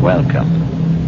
Welcome.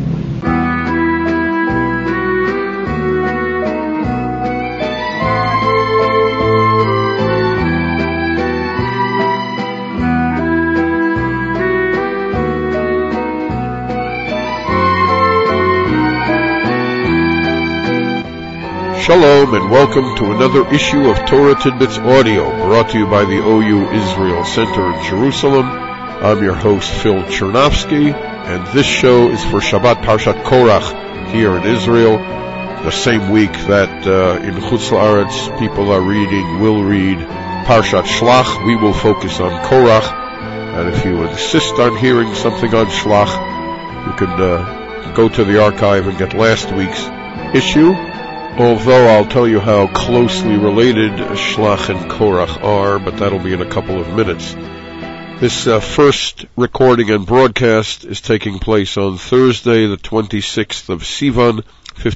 Shalom and welcome to another issue of Torah Tidbits Audio, brought to you by the OU Israel Center in Jerusalem. I'm your host, Phil Chernovsky, and this show is for Shabbat Parshat Korach here in Israel, the same week that in Chutz La'aretz people will read Parshat Shlach. We will focus on Korach, and if you insist on hearing something on Shlach, you can go to the archive and get last week's issue. Although I'll tell you how closely related Shlach and Korach are, but that'll be in a couple of minutes. This first recording and broadcast is taking place on Thursday, the 26th of Sivan,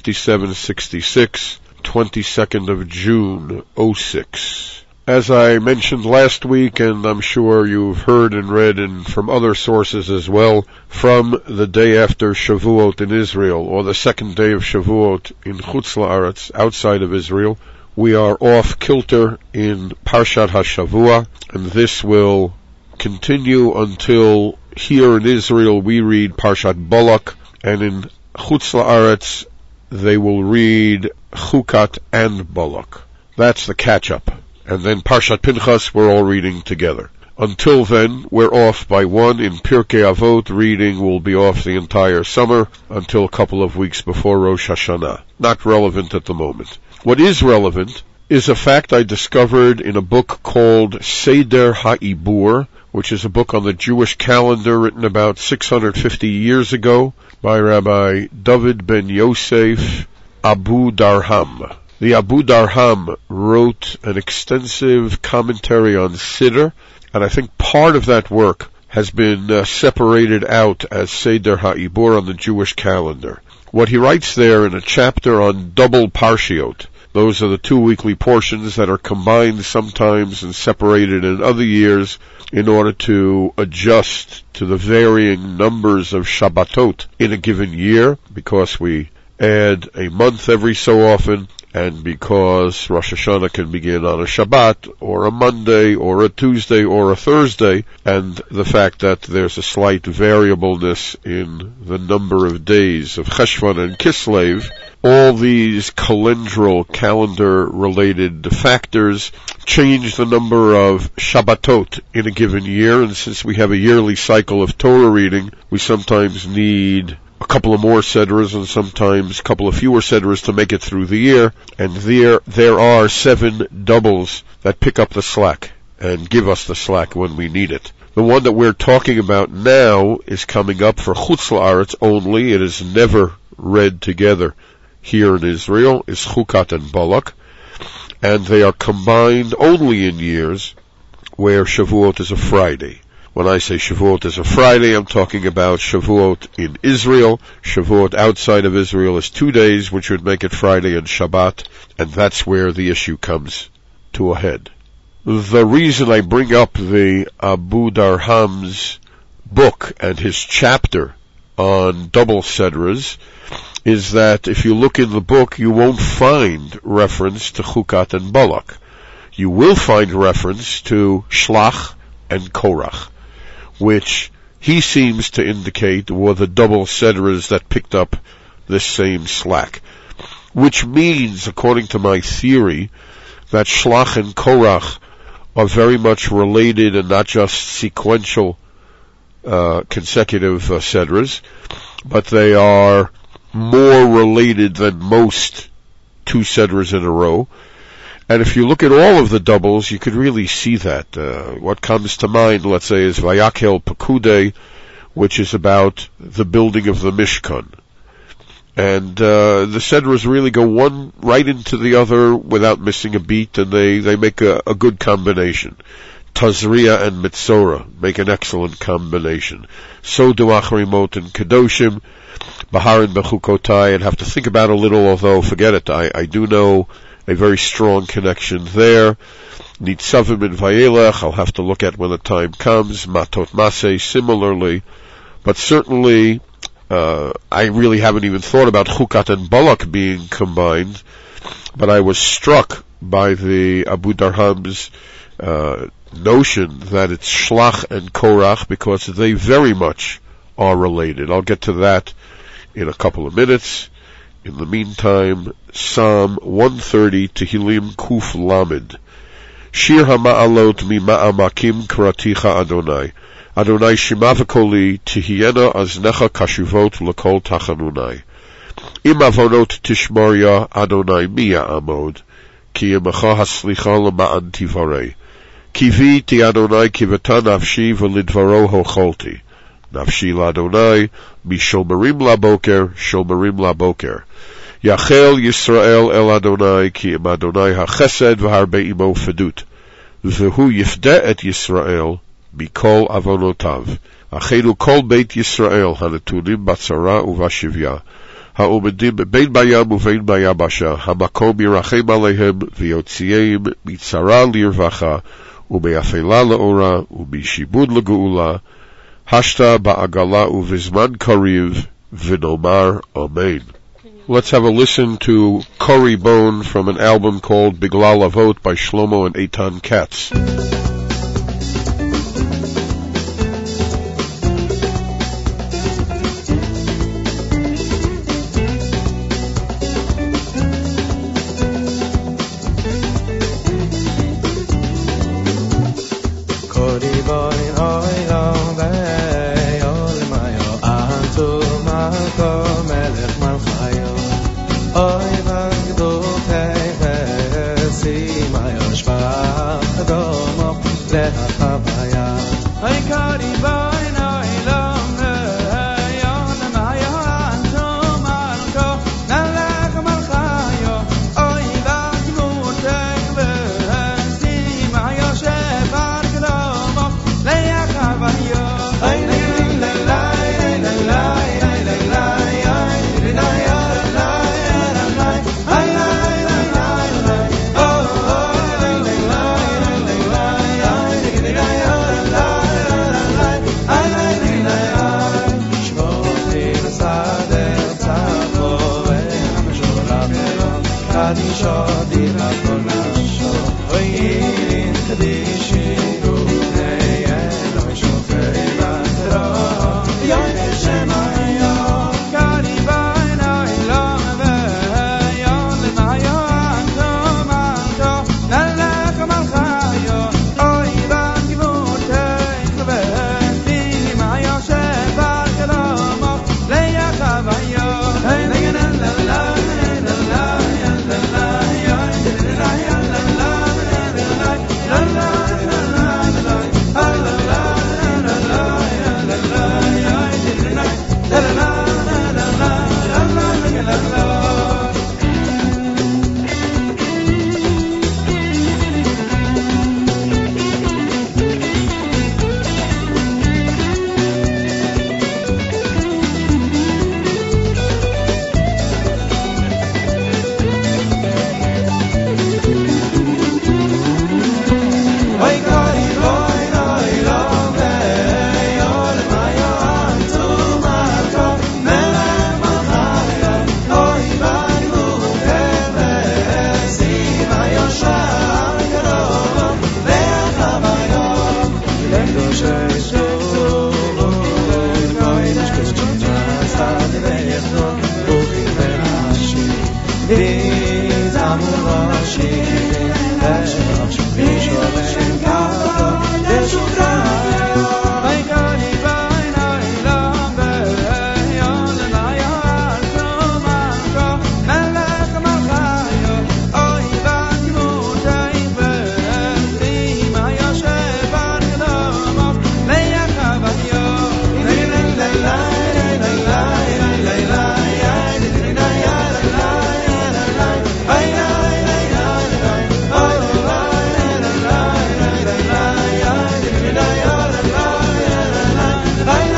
5766, 22nd of June, 06. As I mentioned last week, and I'm sure you've heard and read and from other sources as well, from the day after Shavuot in Israel, or the second day of Shavuot in Chutz La'aretz, outside of Israel, we are off kilter in Parshat HaShavua, and this will continue until here in Israel we read Parshat Balak, and in Chutz La'aretz they will read Chukat and Balak. That's the catch-up. And then Parshat Pinchas we're all reading together. Until then, we're off by one in Pirkei Avot. Reading will be off the entire summer until a couple of weeks before Rosh Hashanah. Not relevant at the moment. What is relevant is a fact I discovered in a book called Seder HaIbur, which is a book on the Jewish calendar written about 650 years ago by Rabbi David ben Yosef Abu Darham. The Abu Darham wrote an extensive commentary on Siddur, and I think part of that work has been separated out as Seder HaIbur on the Jewish calendar. What he writes there in a chapter on double Parshiot, those are the 2 weekly portions that are combined sometimes and separated in other years in order to adjust to the varying numbers of Shabbatot in a given year, because we add a month every so often, and because Rosh Hashanah can begin on a Shabbat, or a Monday, or a Tuesday, or a Thursday, and the fact that there's a slight variableness in the number of days of Cheshvan and Kislev, all these calendar-related factors change the number of Shabbatot in a given year, and since we have a yearly cycle of Torah reading, we sometimes need a couple of more sedras and sometimes a couple of fewer sedras to make it through the year, and there are 7 doubles that pick up the slack and give us the slack when we need it. The one that we're talking about now is coming up for Chutz La'aretz only. It is never read together here in Israel, is Chukat and Balak, and they are combined only in years where Shavuot is a Friday. When I say Shavuot is a Friday, I'm talking about Shavuot in Israel. Shavuot outside of Israel is 2 days, which would make it Friday and Shabbat, and that's where the issue comes to a head. The reason I bring up the Abu Darham's book and his chapter on double sedras is that if you look in the book, you won't find reference to Chukat and Balak. You will find reference to Shlach and Korach, which he seems to indicate were the double sedras that picked up this same slack. Which means, according to my theory, that Shlach and Korach are very much related and not just sequential consecutive sedras, but they are more related than most 2 sedras in a row. And if you look at all of the doubles, you could really see that. What comes to mind, let's say, is Vayakhel Pekudei, which is about the building of the Mishkan. And the sedras really go one right into the other without missing a beat, and they make a good combination. Tazria and Mitzora make an excellent combination. So do Achrimot and Kedoshim, Bahar and Bechukotai. I'd have to think about it a little, although forget it. I do know a very strong connection there. Nitzavim and Vayelech, I'll have to look at when the time comes. Matot Maseh, similarly. But certainly, I really haven't even thought about Chukat and Balak being combined, but I was struck by the Abu Darham's notion that it's Shlach and Korach because they very much are related. I'll get to that in a couple of minutes. In the meantime, Psalm 130, Tehillim Kuf Lamed. Shir HaMa'alot Mima'amakim Karaticha Adonai. Adonai Shema v'koli Tihiena Aznecha Kashuvot L'kol Tachanunai. Im Avonot Tishmarya Adonai Miya Amod. Ki Yemecha Haslicha L'ma'an Tivarei. Kivi Ti Adonai Kiveta Nafshi V'lidvaro Hocholti. Nafshi L'Adonai Misholmerim Laboker Sholmerim Laboker. Yachel Yisrael El Adonai Ki Im Adonai HaChesed V'harbe Imo Fedut. V'hu Yifde Et Yisrael Mikol Avonotav. Achenu Kol Beit Yisrael Hanetunim Batzara Uvashivya. Ha'omedim Bein Bayam Uvein Bayabasha. Hamakom Yirachem Alehem V'yotziyeim Mitzara Lirvacha U'me'afela Le'ora U'mishibud Le'geula. Hashta Ba'agala Uvizman Kariv V'nomar Amen. Let's have a listen to Kori Bone from an album called Biglal Avot by Shlomo and Eitan Katz.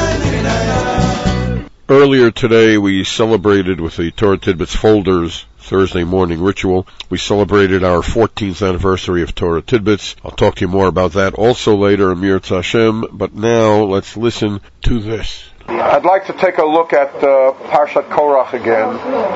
Earlier today we celebrated with the Torah Tidbits folders Thursday morning ritual. We celebrated our 14th anniversary of Torah Tidbits. I'll talk to you more about that also later, Amir Tzashem, but now let's listen to this. I'd like to take a look at Parshat Korach again,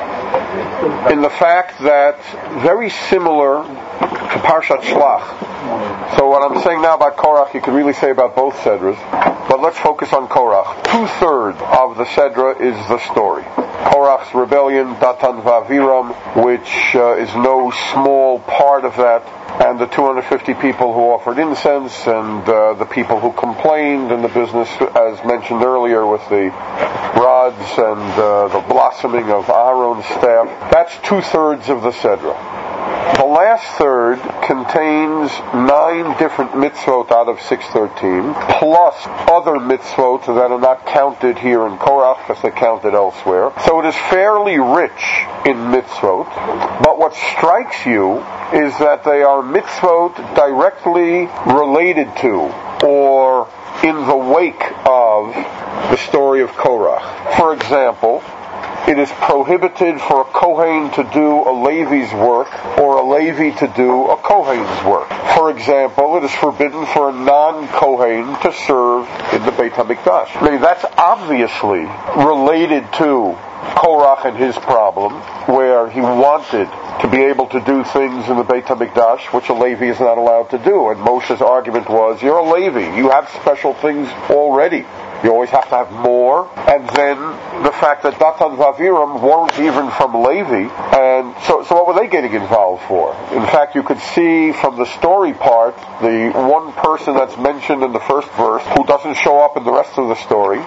in the fact that very similar to Parshat Shlach. So what I'm saying now about Korach, you could really say about both Sedras, but let's focus on Korach. 2/3 of the Sedra is the story. Korach's rebellion, Datan V'Aviram, which is no small part of that, and the 250 people who offered incense, and the people who complained in the business, as mentioned earlier, with the rods and the blossoming of Aaron's staff. That's 2/3 of the Sedra. The last third contains 9 different mitzvot out of 613, plus other mitzvot that are not counted here in Korach because they're counted elsewhere. So it is fairly rich in mitzvot, but what strikes you is that they are mitzvot directly related to or in the wake of the story of Korach. For example, it is prohibited for a Kohen to do a Levi's work or a Levi to do a Kohen's work. For example, it is forbidden for a non-Kohen to serve in the Beit HaMikdash. I mean, that's obviously related to Korach and his problem, where he wanted to be able to do things in the Beit HaMikdash which a Levi is not allowed to do. And Moshe's argument was, you're a Levi, you have special things already. You always have to have more. And then the fact that Datan V'Aviram weren't even from Levi, and so what were they getting involved for? In fact, you could see from the story part, the one person that's mentioned in the first verse who doesn't show up in the rest of the story,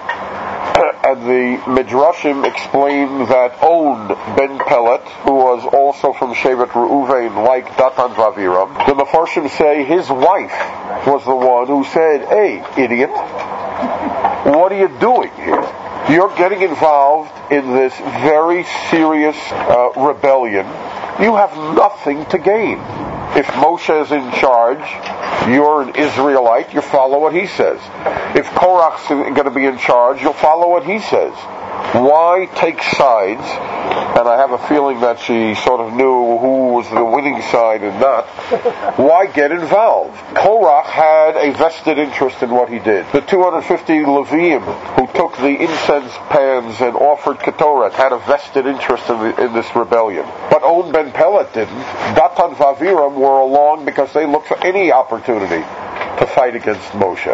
and the Midrashim explain that On ben Pelet, who was also from Shevet Reuven, like Datan V'Aviram, the Mefarshim say his wife was the one who said, hey, idiot, what are you doing here? You're getting involved in this very serious rebellion. You have nothing to gain. If Moshe is in charge, you're an Israelite, you follow what he says. If Korach's going to be in charge, you'll follow what he says. Why take sides? And I have a feeling that she sort of knew who was the winning side and not. Why get involved? Korach had a vested interest in what he did. The 250 Leviim who took the incense pans and offered Ketoret had a vested interest in this rebellion. But On ben Pelet didn't. Datan V'Aviram were along because they looked for any opportunity to fight against Moshe.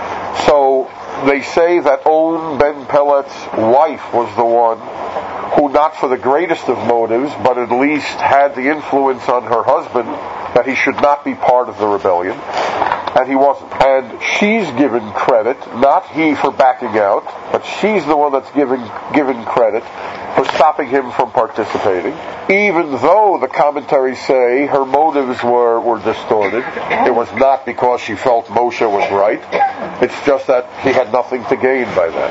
So they say that On ben Pelet's wife was the one who, not for the greatest of motives, but at least had the influence on her husband that he should not be part of the rebellion, and he wasn't. And she's given credit, not he for backing out, but she's the one that's given credit for stopping him from participating, even though the commentaries say her motives were distorted. It was not because she felt Moshe was right. It's just that he had nothing to gain by that.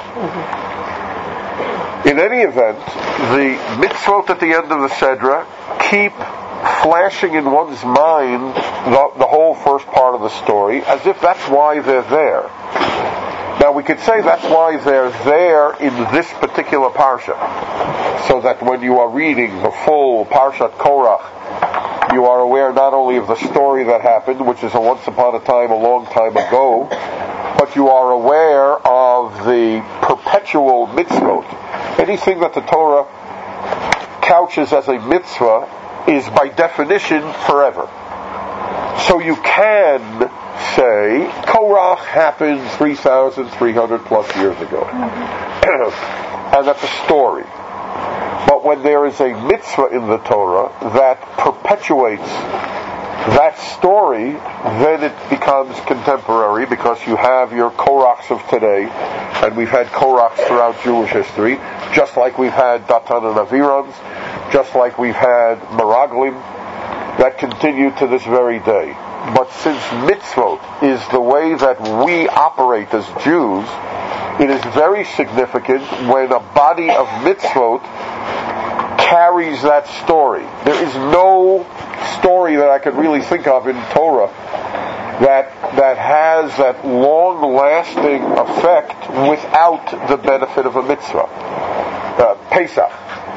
In any event, the mitzvot at the end of the Sedra keep flashing in one's mind the whole first part of the story, as if that's why they're there. Now we could say that's why they're there in this particular parsha, so that when you are reading the full Parshat Korach, you are aware not only of the story that happened, which is a once upon a time, a long time ago, but you are aware of the perpetual mitzvot. Anything that the Torah couches as a mitzvah is by definition forever. So you can say Korach happened 3,300 plus years ago. And that's a story. But when there is a mitzvah in the Torah that perpetuates that story, then it becomes contemporary, because you have your Korachs of today, and we've had Korachs throughout Jewish history, just like we've had Datan and Avirams, just like we've had Meraglim, that continue to this very day. But since mitzvot is the way that we operate as Jews, it is very significant when a body of mitzvot carries that story. There is no story that I could really think of in Torah that has that long-lasting effect without the benefit of a mitzvah. Pesach.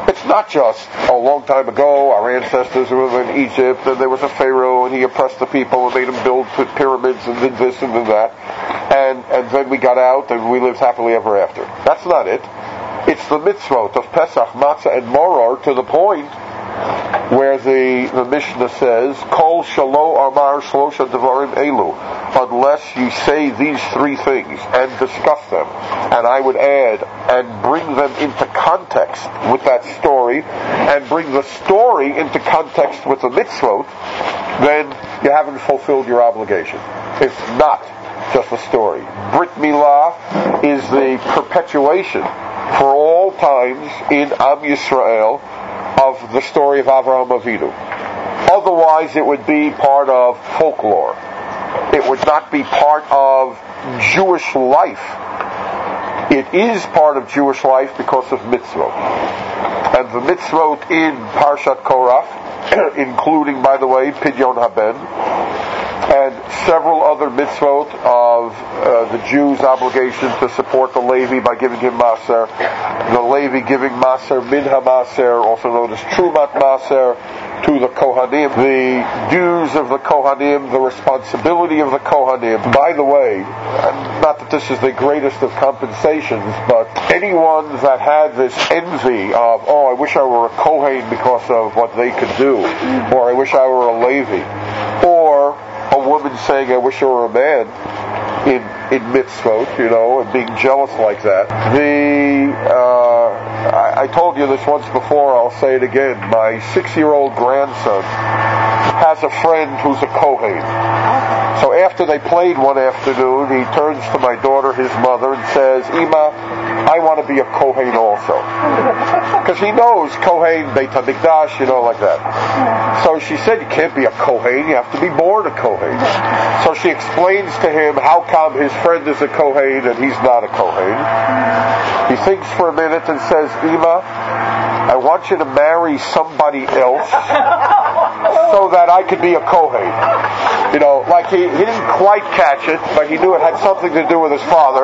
It's not just a long time ago, our ancestors were in Egypt, and there was a pharaoh, and he oppressed the people, and made them build pyramids, and did this and did that, and then we got out, and we lived happily ever after. That's not it. It's the mitzvot of Pesach, Matzah, and Maror, to the point where the Mishnah says, Kol shalo amar shlosha devarim elu, unless you say these three things and discuss them, and I would add, and bring them into context with that story, and bring the story into context with the mitzvot, then you haven't fulfilled your obligation. It's not just a story. Brit Milah is the perpetuation for all times in Am Yisrael of the story of Avraham Avinu. Otherwise it would be part of folklore. It would not be part of Jewish life. It is part of Jewish life because of mitzvot. And the mitzvot in Parshat Korach, including, by the way, Pidyon Haben, and several other mitzvot of the Jews' obligation to support the Levi by giving him Maser, the Levi giving Maser, Minha Maser, also known as Trumat Maser, to the Kohanim, the dues of the Kohanim, the responsibility of the Kohanim. By the way, not that this is the greatest of compensations, but anyone that had this envy of, I wish I were a Kohen because of what they could do, or I wish I were a Levi, or a woman saying, I wish I were a man in mitzvot, and being jealous like that. I told you this once before, I'll say it again. My 6-year-old grandson has a friend who's a Kohen. So after they played one afternoon, he turns to my daughter, his mother, and says, Ima, I want to be a Kohen also. Because he knows Kohen, Beit HaMikdash, like that. So she said, you can't be a Kohen, you have to be born a Kohen. So she explains to him how come his friend is a Kohen and he's not a Kohen. He thinks for a minute and says, Ima, I want you to marry somebody else so that I could be a Kohen. Like he didn't quite catch it, but he knew it had something to do with his father.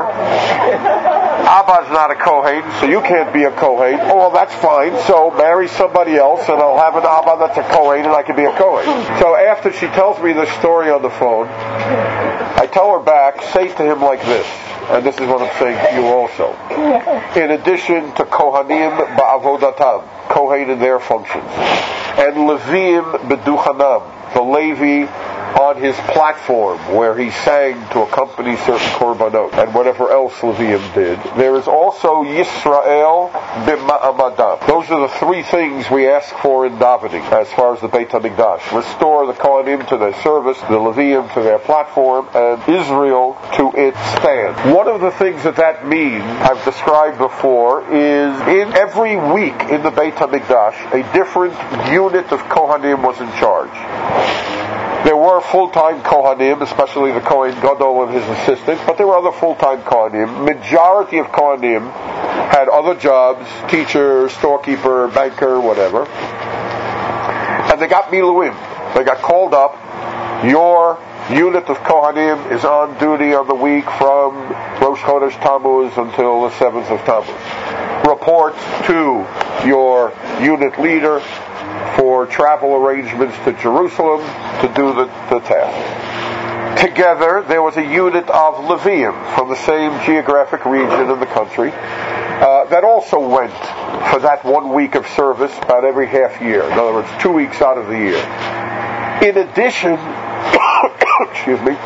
Abba's not a Kohen, so you can't be a Kohen. Oh, well, that's fine. So marry somebody else, and I'll have an Abba that's a Kohen, and I can be a Kohen. So after she tells me this story on the phone, I tell her back, say to him like this, and this is what I'm saying to you also. In addition to Kohanim ba'avodatam, Kohen in their functions, and Levim b'duchanam, the Levi on his platform where he sang to accompany certain korbanot and whatever else Levium did. There is also Yisrael b'ma'amadam. Those are the three things we ask for in davening as far as the Beit HaMikdash. Restore the Kohanim to their service, the Levium to their platform, and Israel to its stand. One of the things that means, I've described before, is in every week in the Beit HaMikdash, a different unit of Kohanim was in charge. There were full-time Kohanim, especially the Kohen Gadol and his assistant, but there were other full-time Kohanim. Majority of Kohanim had other jobs, teacher, storekeeper, banker, whatever. And they got miluim. They got called up. Your unit of Kohanim is on duty on the week from Rosh Chodesh Tammuz until the 7th of Tammuz. Report to your unit leader for travel arrangements to Jerusalem to do the task. Together, there was a unit of Levium from the same geographic region in the country that also went for that 1 week of service about every half year. In other words, 2 weeks out of the year. In addition, excuse me,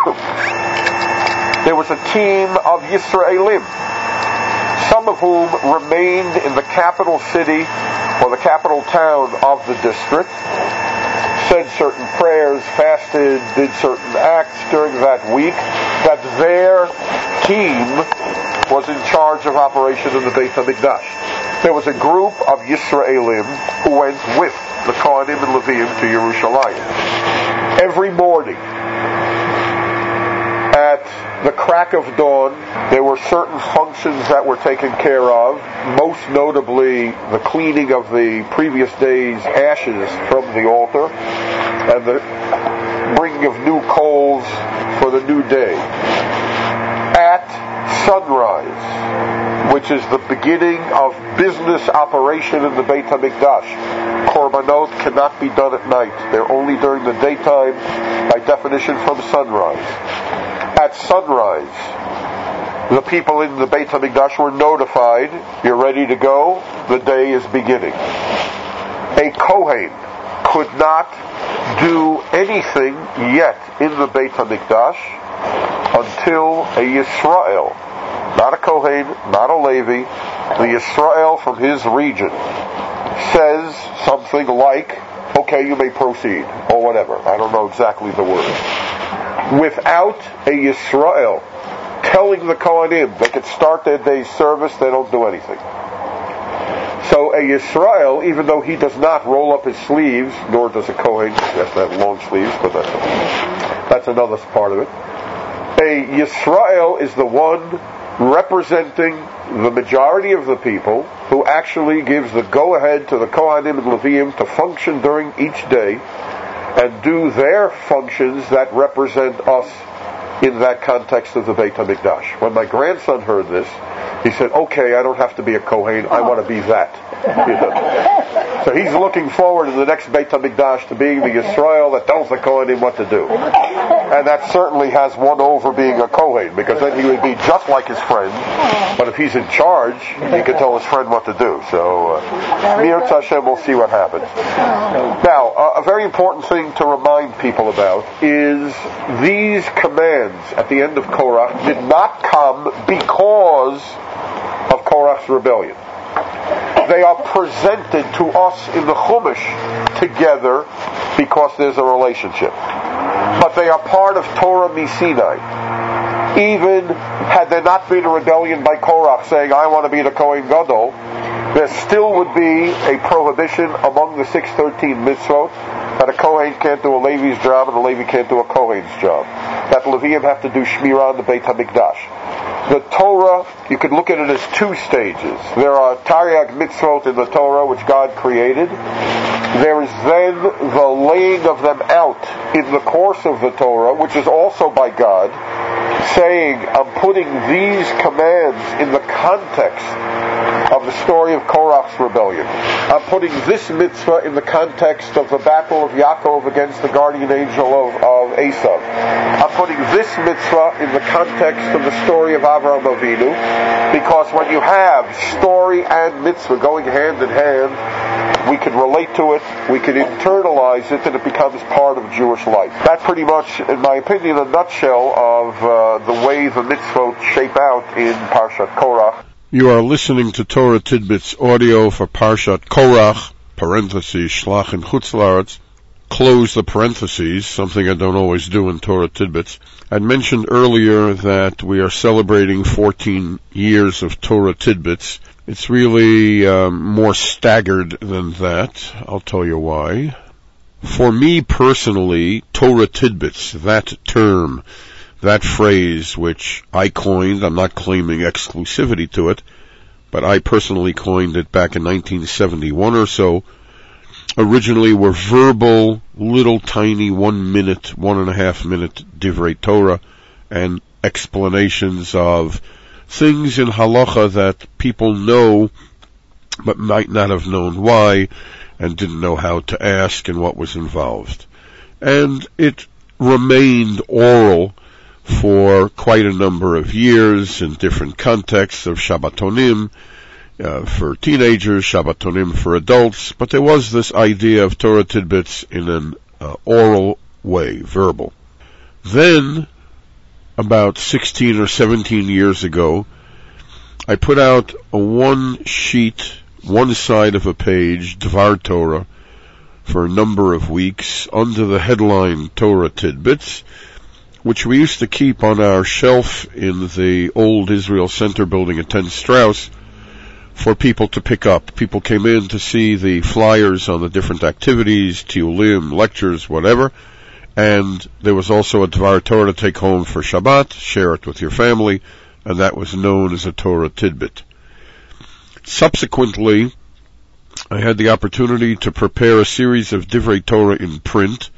there was a team of Yisraelim, some of whom remained in the capital city or the capital town of the district, said certain prayers, fasted, did certain acts during that week, that their team was in charge of operation in the Beit HaMikdash. There was a group of Yisraelim who went with the Kohanim and Levium to Yerushalayim. Every morning, at the crack of dawn, there were certain functions that were taken care of, most notably the cleaning of the previous day's ashes from the altar and the bringing of new coals for the new day. At sunrise, which is the beginning of business operation in the Beit HaMikdash. Korbanot cannot be done at night. They're only during the daytime, by definition from sunrise. At sunrise, the people in the Beit HaMikdash were notified, you're ready to go, the day is beginning. A Kohen could not do anything yet in the Beit HaMikdash until a Yisrael, not a Kohen, not a Levi, the Yisrael from his region, says something like, okay, you may proceed, or whatever. I don't know exactly the word. Without a Yisrael telling the Kohanim they could start their day's service, they don't do anything. So a Yisrael, even though he does not roll up his sleeves, nor does a Kohen, he has to have long sleeves, but that's another part of it. A Yisrael is the one representing the majority of the people who actually gives the go-ahead to the Kohanim and Leviim to function during each day and do their functions that represent us in that context of the Beit HaMikdash. When my grandson heard this, he said, okay, I don't have to be a Kohen, I want to be that. So he's looking forward in the next Beit HaMikdash to being the Yisrael that tells the Kohanim what to do. And that certainly has won over being a Kohen, because then he would be just like his friend, but if he's in charge, he can tell his friend what to do. So, Mirz Hashem, we'll see what happens. Now, a very important thing to remind people about is these commands at the end of Korach did not come because of Korach's rebellion. They are presented to us in the Chumash together because there's a relationship. But they are part of Torah Misinai. Even had there not been a rebellion by Korach saying, I want to be the Kohen Gadol, there still would be a prohibition among the 613 mitzvot that a Kohen can't do a Levi's job and a Levi can't do a Kohen's job. That Leviim have to do Shmirah on the Beit HaMikdash. The Torah, you could look at it as two stages. There are Taryag mitzvot in the Torah, which God created. There is then the laying of them out in the course of the Torah, which is also by God, saying, I'm putting these commands in the context of the story of Korach's rebellion. I'm putting this mitzvah in the context of the battle of Yaakov against the guardian angel of Esav. I'm putting this mitzvah in the context of the story of Avraham Avinu, because when you have story and mitzvah going hand in hand, we can relate to it, we can internalize it, and it becomes part of Jewish life. That pretty much, in my opinion, a nutshell of the way the mitzvot shape out in Parshat Korach. You are listening to Torah Tidbits audio for Parshat Korach, parentheses, Shlach and Chutz La'aretz, close the parentheses, something I don't always do in Torah Tidbits. I mentioned earlier that we are celebrating 14 years of Torah Tidbits. It's really more staggered than that. I'll tell you why. For me personally, Torah Tidbits, that term, that phrase, which I coined, I'm not claiming exclusivity to it, but I personally coined it back in 1971 or so, originally were verbal, little tiny 1 minute, 1.5 minute divrei Torah, and explanations of things in halacha that people know, but might not have known why, and didn't know how to ask and what was involved. And it remained oral for quite a number of years in different contexts of Shabbatonim for teenagers, Shabbatonim for adults, but there was this idea of Torah Tidbits in an oral way, verbal. Then, about 16 or 17 years ago, I put out a one sheet, one side of a page, Dvar Torah, for a number of weeks under the headline Torah Tidbits, which we used to keep on our shelf in the old Israel Center building at 10 Strauss for people to pick up. People came in to see the flyers on the different activities, tiulim, lectures, whatever, and there was also a Dvar Torah to take home for Shabbat, share it with your family, and that was known as a Torah Tidbit. Subsequently, I had the opportunity to prepare a series of Divrei Torah in print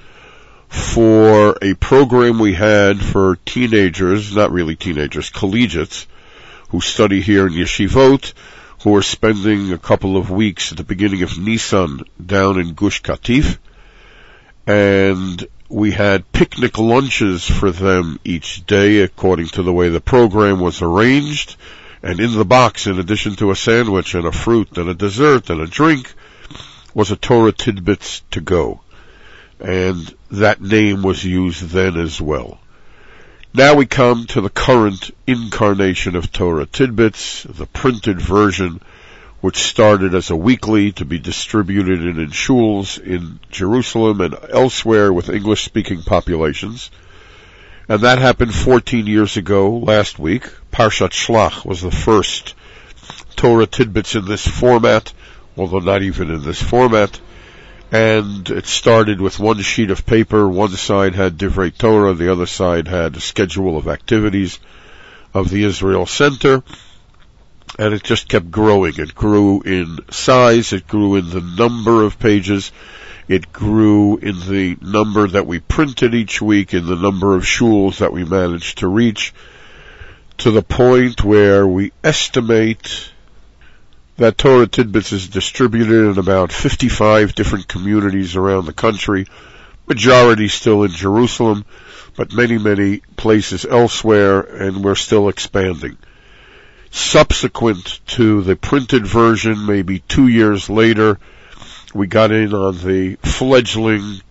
for a program we had for teenagers, not really teenagers, collegiates, who study here in yeshivot, who are spending a couple of weeks at the beginning of Nisan down in Gush Katif. And we had picnic lunches for them each day according to the way the program was arranged. And in the box, in addition to a sandwich and a fruit and a dessert and a drink, was a Torah Tidbits to go. And that name was used then as well. Now we come to the current incarnation of Torah Tidbits, the printed version, which started as a weekly to be distributed in shuls in Jerusalem and elsewhere with English-speaking populations. And that happened 14 years ago, last week. Parshat Shlach was the first Torah Tidbits in this format, although not even in this format. And it started with one sheet of paper. One side had Divrei Torah, the other side had a schedule of activities of the Israel Center. And it just kept growing. It grew in size, it grew in the number of pages, it grew in the number that we printed each week, in the number of shuls that we managed to reach, to the point where we estimate that Torah Tidbits is distributed in about 55 different communities around the country, majority still in Jerusalem, but many, many places elsewhere, and we're still expanding. Subsequent to the printed version, maybe 2 years later, we got in on the fledgling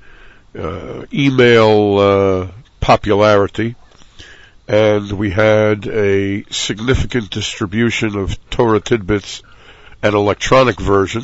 email popularity, and we had a significant distribution of Torah Tidbits, an electronic version,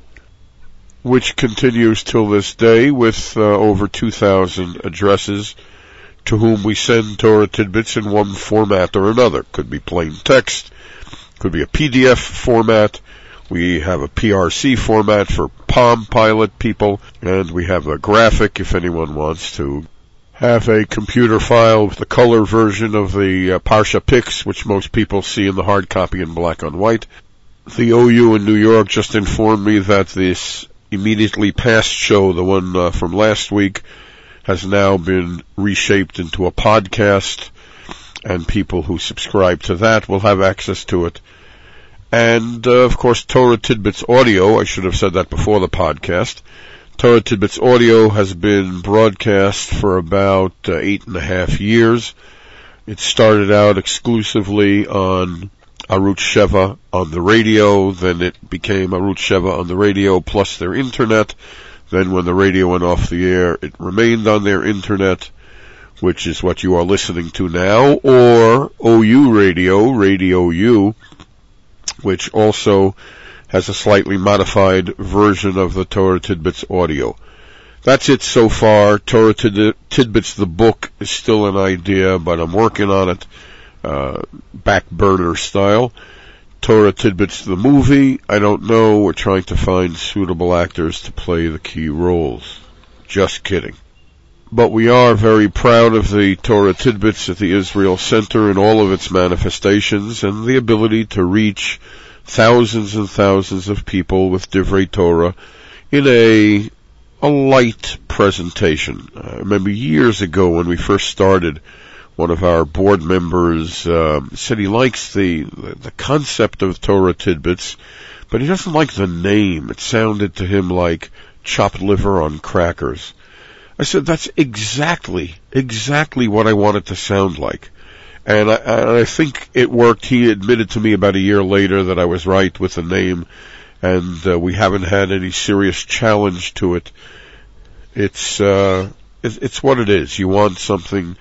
which continues till this day with over 2,000 addresses to whom we send Torah Tidbits in one format or another. Could be plain text, could be a PDF format. We have a PRC format for Palm Pilot people, and we have a graphic if anyone wants to have a computer file with the color version of the Parsha Pics, which most people see in the hard copy in black on white. The OU in New York just informed me that this immediately past show, the one from last week, has now been reshaped into a podcast, and people who subscribe to that will have access to it. And, of course, Torah Tidbits Audio, I should have said that before the podcast. Torah Tidbits Audio has been broadcast for about 8.5 years. It started out exclusively on Arutz Sheva on the radio, then it became Arutz Sheva on the radio plus their internet. Then when the radio went off the air, it remained on their internet, which is what you are listening to now, or OU Radio, Radio U, which also has a slightly modified version of the Torah Tidbits Audio. That's it so far. Torah Tidbits, the book, is still an idea, but I'm working on it, back burner style. Torah Tidbits, the movie, I don't know. We're trying to find suitable actors to play the key roles. Just kidding. But we are very proud of the Torah Tidbits at the Israel Center in all of its manifestations and the ability to reach thousands and thousands of people with Divrei Torah in a light presentation. I remember years ago when we first started, one of our board members said he likes the concept of Torah Tidbits, but he doesn't like the name. It sounded to him like chopped liver on crackers. I said, that's exactly what I want it to sound like. And I think it worked. He admitted to me about a year later that I was right with the name, and we haven't had any serious challenge to it. It's what it is. You want something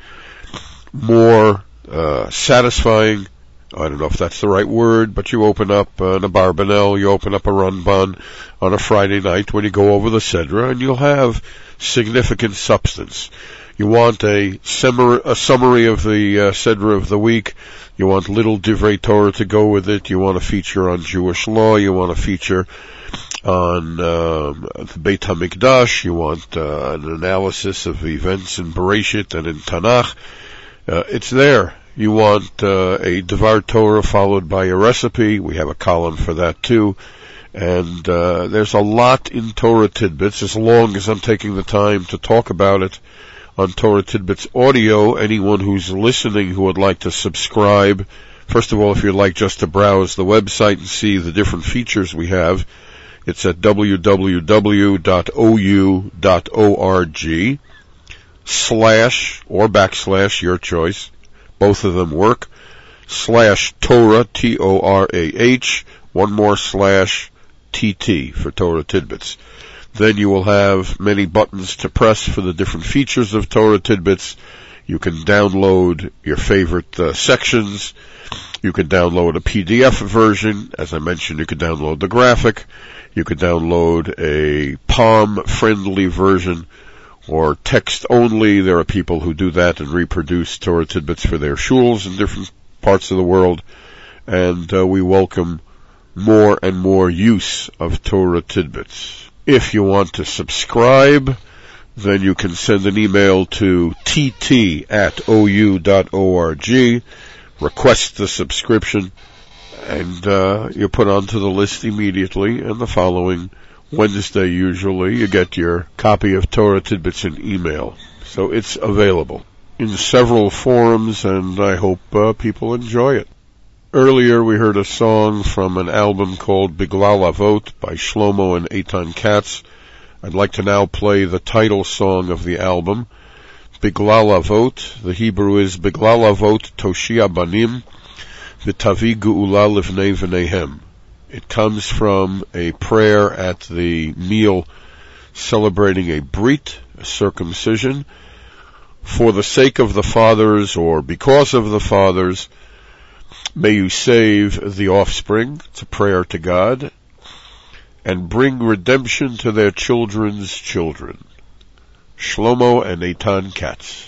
more satisfying. I don't know if that's the right word, but you open up an Abarbanel, you open up a Ramban on a Friday night when you go over the Sedra, and you'll have significant substance. You want a summary of the Sedra of the week. You want little Divrei Torah to go with it. You want a feature on Jewish law. You want a feature on the Beit HaMikdash. You want an analysis of events in Bereshit and in Tanakh. It's there. You want a Devar Torah followed by a recipe. We have a column for that too. And there's a lot in Torah Tidbits, as long as I'm taking the time to talk about it on Torah Tidbits Audio. Anyone who's listening who would like to subscribe First of all, if you'd like just to browse the website and see the different features we have, it's at www.ou.org / your choice. Both of them work. /Torah, Torah, one more /TT for Torah Tidbits. Then you will have many buttons to press for the different features of Torah Tidbits. You can download your favorite sections. You can download a PDF version. As I mentioned, you can download the graphic. You can download a Palm-friendly version or text only. There are people who do that and reproduce Torah Tidbits for their shuls in different parts of the world. And we welcome more and more use of Torah Tidbits. If you want to subscribe, then you can send an email to tt@ou.org, request the subscription, and you're put onto the list immediately. And the following Wednesday, usually, you get your copy of Torah Tidbits in email. So it's available in several forms, and I hope people enjoy it. Earlier, we heard a song from an album called Biglal Avot by Shlomo and Eitan Katz. I'd like to now play the title song of the album, Biglal Avot. The Hebrew is Biglal Avot Toshia Banim V'Tavi Geula Livnei V'neihem. It comes from a prayer at the meal celebrating a brit, a circumcision. For the sake of the fathers, or because of the fathers, may you save the offspring. It's a prayer to God. And bring redemption to their children's children. Shlomo and Eitan Katz.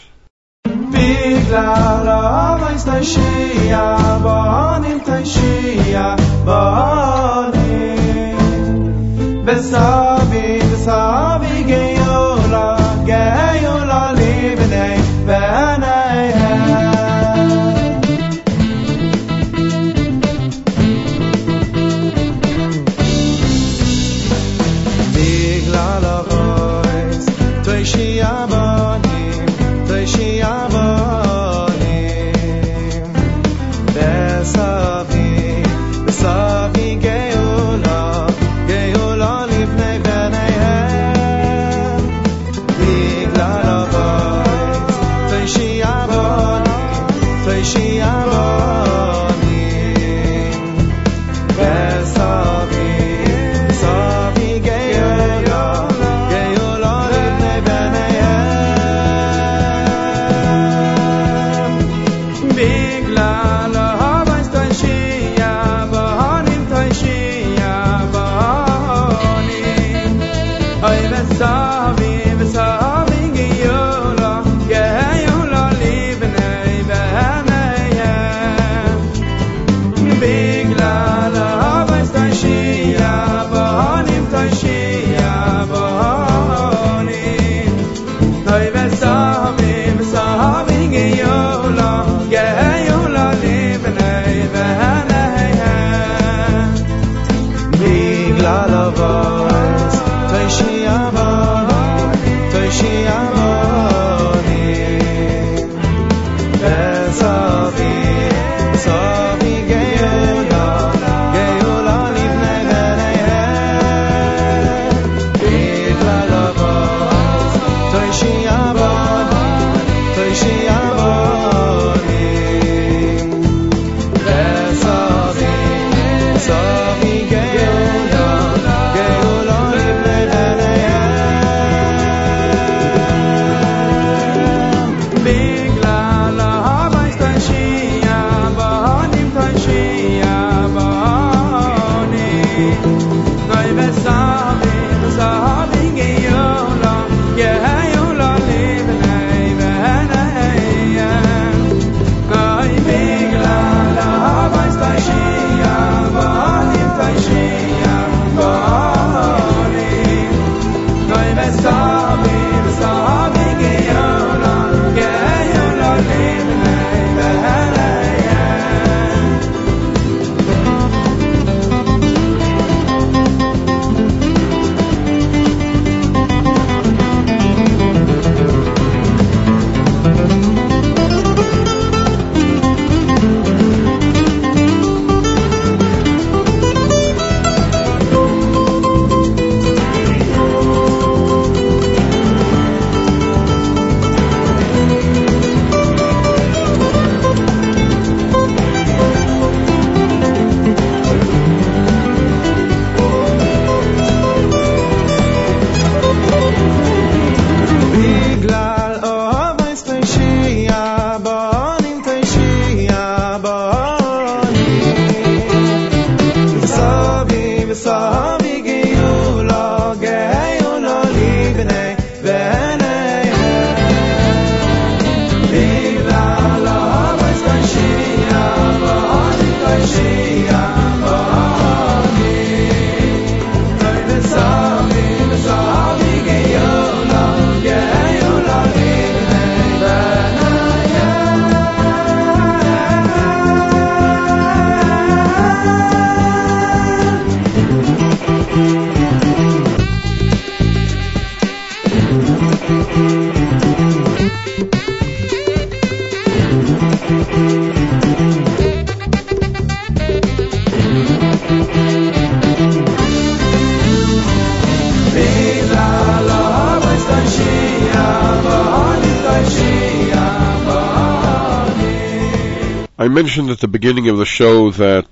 I mentioned at the beginning of the show that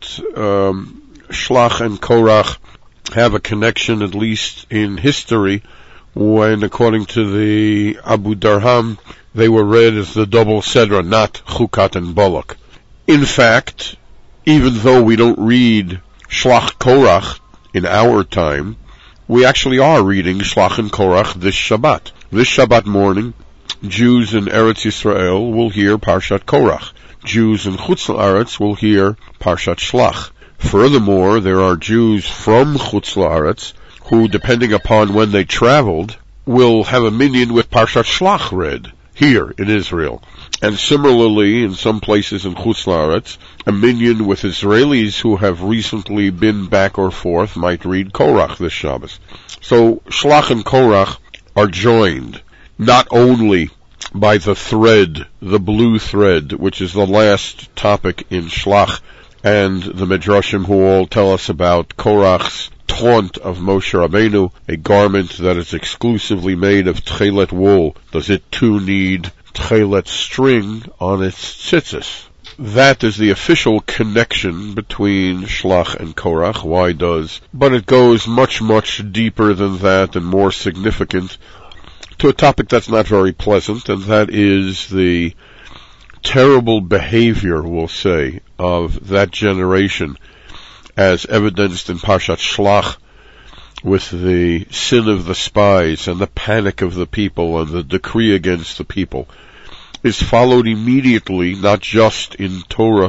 Shlach and Korach have a connection, at least in history, when, according to the Abu Darham, they were read as the double Sedra, not Chukat and Balak. In fact, even though we don't read Shlach Korach in our time, we actually are reading Shlach and Korach this Shabbat. This Shabbat morning, Jews in Eretz Yisrael will hear Parshat Korach. Jews in Chutz La'aretz will hear Parshat Shlach. Furthermore, there are Jews from Chutz La'aretz who, depending upon when they traveled, will have a minyan with Parshat Shlach read here in Israel. And similarly, in some places in Chutz La'aretz, a minyan with Israelis who have recently been back or forth might read Korach this Shabbos. So Shlach and Korach are joined not only by the thread, the blue thread, which is the last topic in Shlach, and the Midrashim who all tell us about Korach's taunt of Moshe Rabbeinu, a garment that is exclusively made of tchelet wool. Does it too need tchelet string on its tzitzis? That is the official connection between Shlach and Korach. Why does? But it goes much, much deeper than that and more significant to a topic that's not very pleasant, and that is the terrible behavior, we'll say, of that generation, as evidenced in Parshat Shlach, with the sin of the spies and the panic of the people and the decree against the people, is followed immediately, not just in Torah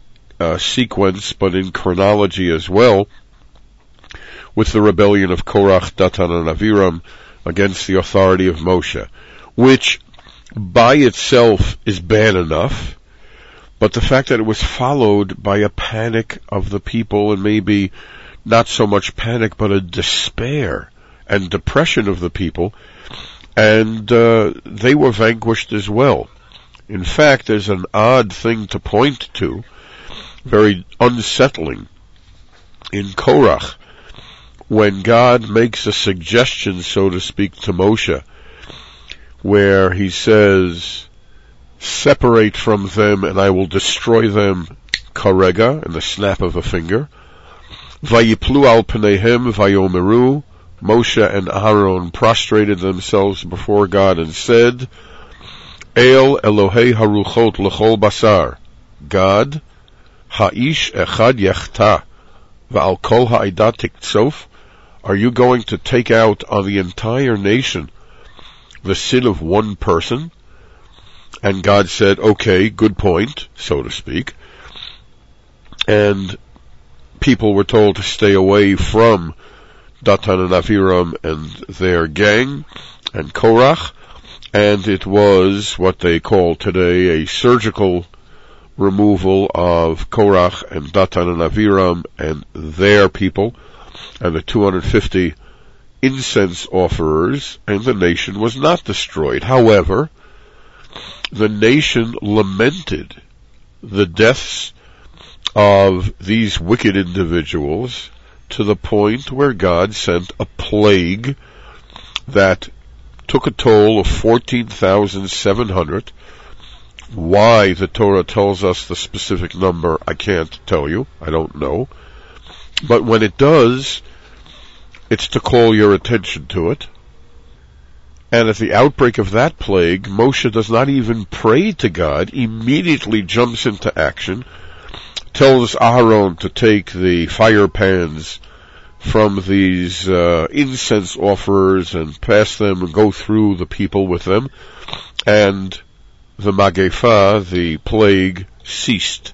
sequence, but in chronology as well, with the rebellion of Korach, Datan, and Aviram against the authority of Moshe, which by itself is bad enough, but the fact that it was followed by a panic of the people, and maybe not so much panic, but a despair and depression of the people, and they were vanquished as well. In fact, there's an odd thing to point to, very unsettling, in Korach, when God makes a suggestion, so to speak, to Moshe, where he says, separate from them and I will destroy them, karega, in the snap of a finger. Vayiplu al pneihem vayomeru, Moshe and Aaron prostrated themselves before God and said, El Elohei haruchot lechol basar, God, ha'ish echad yachta, va'al kol ha'ida tiktsof, are you going to take out on the entire nation the sin of one person? And God said, okay, good point, so to speak. And people were told to stay away from Datan and Aviram and their gang and Korach, and it was what they call today a surgical removal of Korach and Datan and Aviram and their people and the 250 incense offerers, and the nation was not destroyed. However, the nation lamented the deaths of these wicked individuals to the point where God sent a plague that took a toll of 14,700. Why the Torah tells us the specific number, I can't tell you. I don't know. But when it does, it's to call your attention to it. And at the outbreak of that plague, Moshe does not even pray to God, immediately jumps into action, tells Aaron to take the fire pans from these incense offerers and pass them and go through the people with them, and the Magefa, the plague, ceased.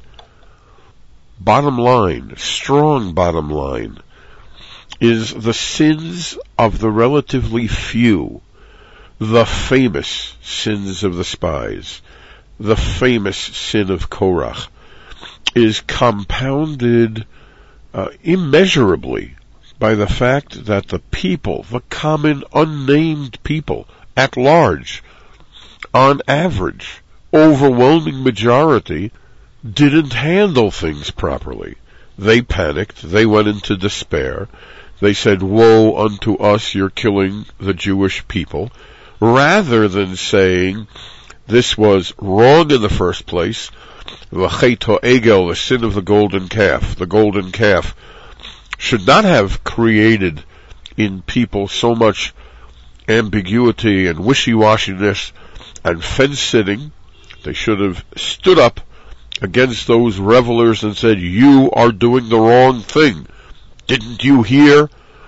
Bottom line, strong bottom line, is the sins of the relatively few, the famous sins of the spies, the famous sin of Korach, is compounded immeasurably by the fact that the people, the common unnamed people at large, on average, overwhelming majority, didn't handle things properly. They panicked. They went into despair. They said, woe unto us, you're killing the Jewish people. Rather than saying, this was wrong in the first place, v'chet ha'egel, the sin of the golden calf. The golden calf should not have created in people so much ambiguity and wishy-washiness and fence-sitting. They should have stood up against those revelers and said, you are doing the wrong thing. Didn't you hear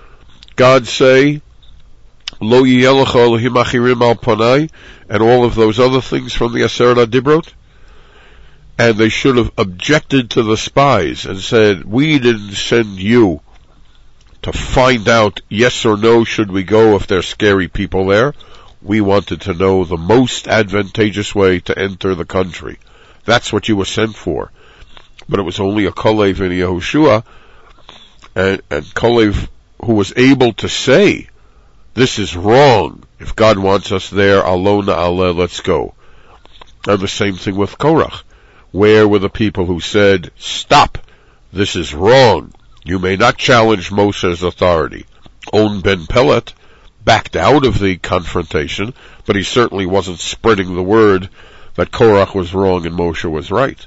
God say, Lo yiyeh lecha Elohim achirim al panai, and all of those other things from the Aseret HaDibrot? And they should have objected to the spies and said, we didn't send you to find out yes or no should we go if there's scary people there. We wanted to know the most advantageous way to enter the country. That's what you were sent for. But it was only a Kalev and Yehoshua, and Kalev who was able to say, this is wrong. If God wants us there, alona aleh, let's go. And the same thing with Korach. Where were the people who said, stop, this is wrong. You may not challenge Moshe's authority. On ben Pelet backed out of the confrontation, but he certainly wasn't spreading the word that Korach was wrong and Moshe was right.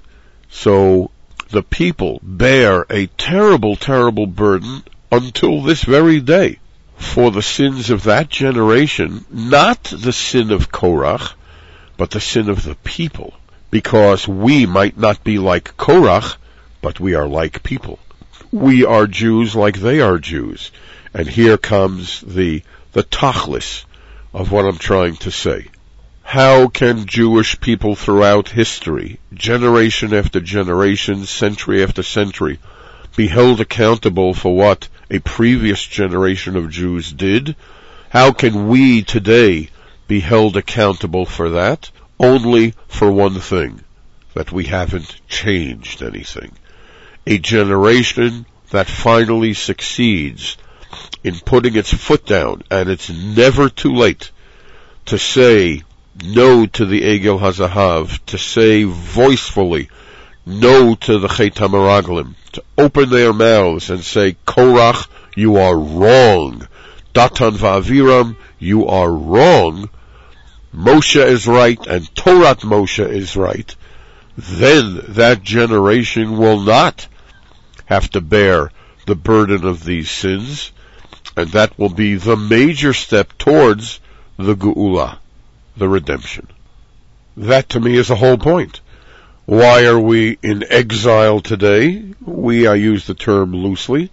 So the people bear a terrible, terrible burden until this very day for the sins of that generation, not the sin of Korach, but the sin of the people. Because we might not be like Korach, but we are like people. We are Jews like they are Jews. And here comes the tachlis of what I'm trying to say. How can Jewish people throughout history, generation after generation, century after century, be held accountable for what a previous generation of Jews did? How can we today be held accountable for that? Only for one thing, that we haven't changed anything. A generation that finally succeeds in putting its foot down, and it's never too late to say no to the Egel HaZahav, to say voicefully no to the Chet HaMeraglim, to open their mouths and say, Korach, you are wrong. Datan va'aviram, you are wrong. Moshe is right and Torat Moshe is right. Then that generation will not have to bear the burden of these sins, and that will be the major step towards the Geula, the redemption. That to me is the whole point. Why are we in exile today? I use the term loosely,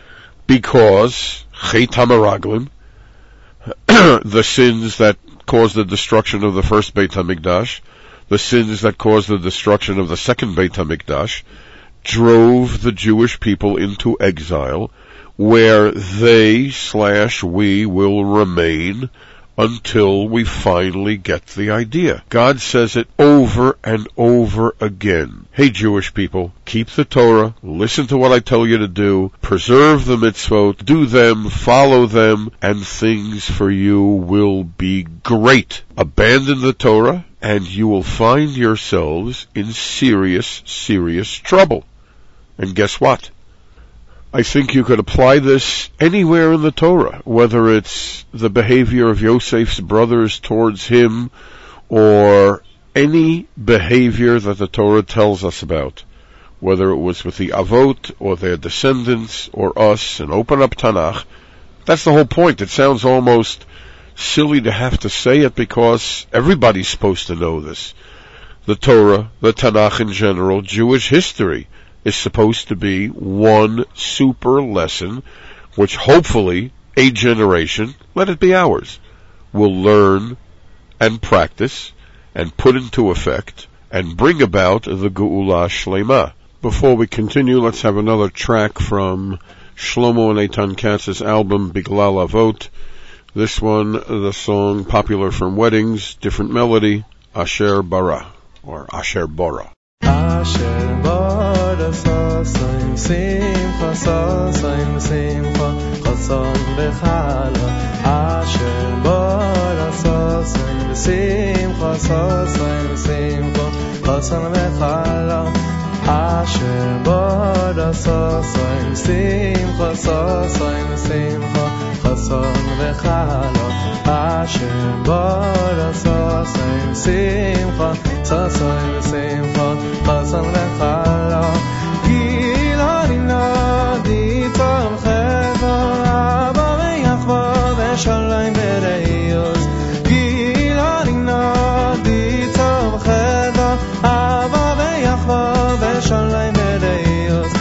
because Chet HaMeraglim, the sins that caused the destruction of the first Beit HaMikdash, the sins that caused the destruction of the second Beit HaMikdash, drove the Jewish people into exile, where we will remain until we finally get the idea. God says it over and over again. Hey Jewish people, keep the Torah, listen to what I tell you to do, preserve the mitzvot, do them, follow them, and things for you will be great. Abandon the Torah, and you will find yourselves in serious, serious trouble. And guess what? I think you could apply this anywhere in the Torah, whether it's the behavior of Yosef's brothers towards him, or any behavior that the Torah tells us about, whether it was with the Avot, or their descendants, or us, and open up Tanakh. That's the whole point. It sounds almost silly to have to say it, because everybody's supposed to know this. The Torah, the Tanakh in general, Jewish history, is supposed to be one super lesson, which hopefully a generation, let it be ours, will learn and practice and put into effect and bring about the Geula Shlema. Before we continue, let's have another track from Shlomo and Eitan Katz's album Biglal Avot. This one, the song popular from weddings, different melody, Asher Bara, or Asher Bora. Asher Bara Sasaim Simcha Sasaim Simcha Chasam Bechala Asher Bara Sasaim Simcha Sasaim Simcha Chasam Bechala Asher Bara sasayin simcha sasayin simcha chason v'chalot Asher bara sasayin simcha sasayin simcha chason v'chalot Gilarina ditam chevon Abba v'yachva v'shalayim v'reiyos Gilarina ditam chevon Abba v'yachva v'shalayim v'reiyos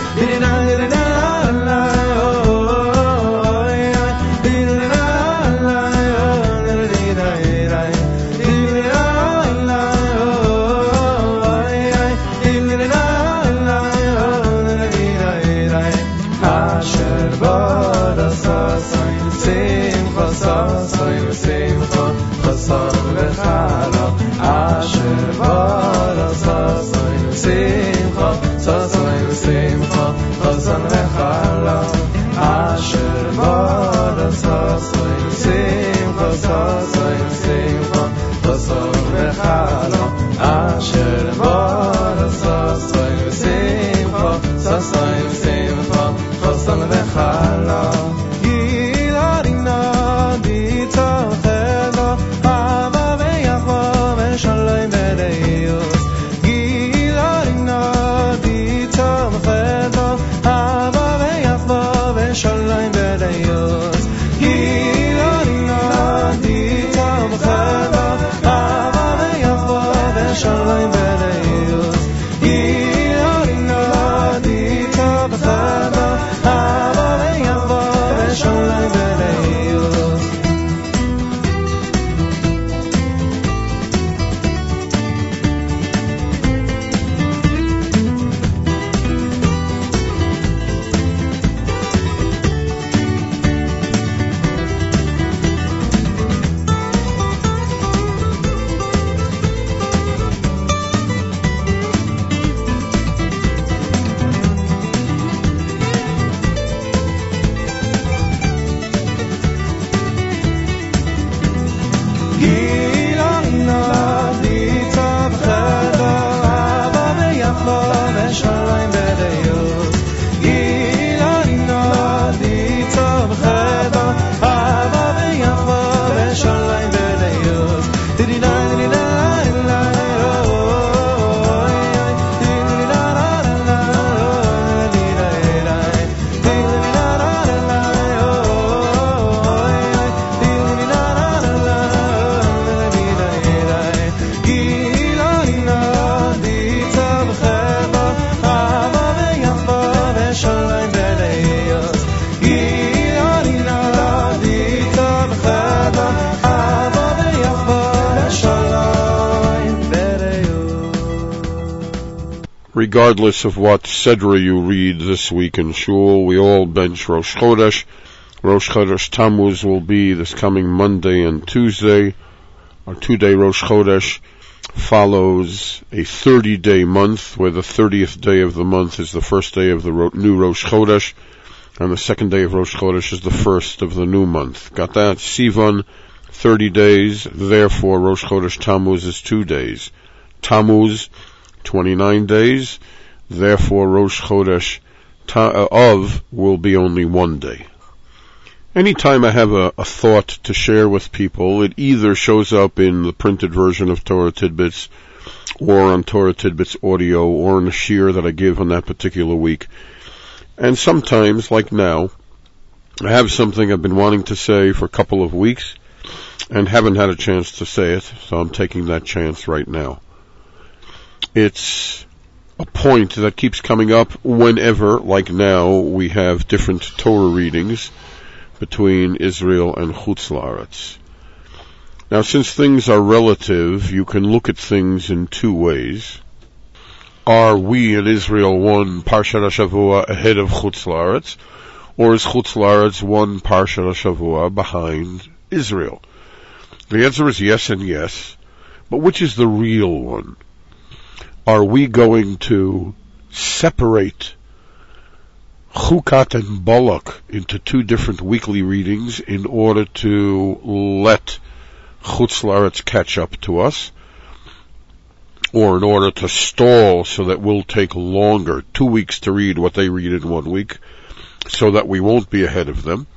Regardless of what Sedra you read this week in Shul, we all bench Rosh Chodesh. Rosh Chodesh Tammuz will be this coming Monday and Tuesday. Our 2-day Rosh Chodesh follows a 30-day month, where the 30th day of the month is the first day of the new Rosh Chodesh, and the second day of Rosh Chodesh is the first of the new month. Got that? Sivan, 30 days, therefore Rosh Chodesh Tammuz is 2 days. Tammuz, 29 days, therefore Rosh Chodesh Av will be only 1 day. Anytime I have a thought to share with people, it either shows up in the printed version of Torah Tidbits, or on Torah Tidbits audio, or in a shiur that I give on that particular week. And sometimes, like now, I have something I've been wanting to say for a couple of weeks, and haven't had a chance to say it, so I'm taking that chance right now. It's a point that keeps coming up whenever, like now, we have different Torah readings between Israel and Chutz La'aretz. Now, since things are relative, you can look at things in 2 ways. Are we in Israel 1 Parshat HaShavua ahead of Chutz La'aretz, or is Chutz La'aretz 1 Parshat HaShavua behind Israel? The answer is yes and yes, but which is the real one? Are we going to separate Chukat and Balak into 2 different weekly readings in order to let Chutz La'aretz catch up to us? or in order to stall so that we'll take longer, 2 weeks to read what they read in 1 week, so that we won't be ahead of them?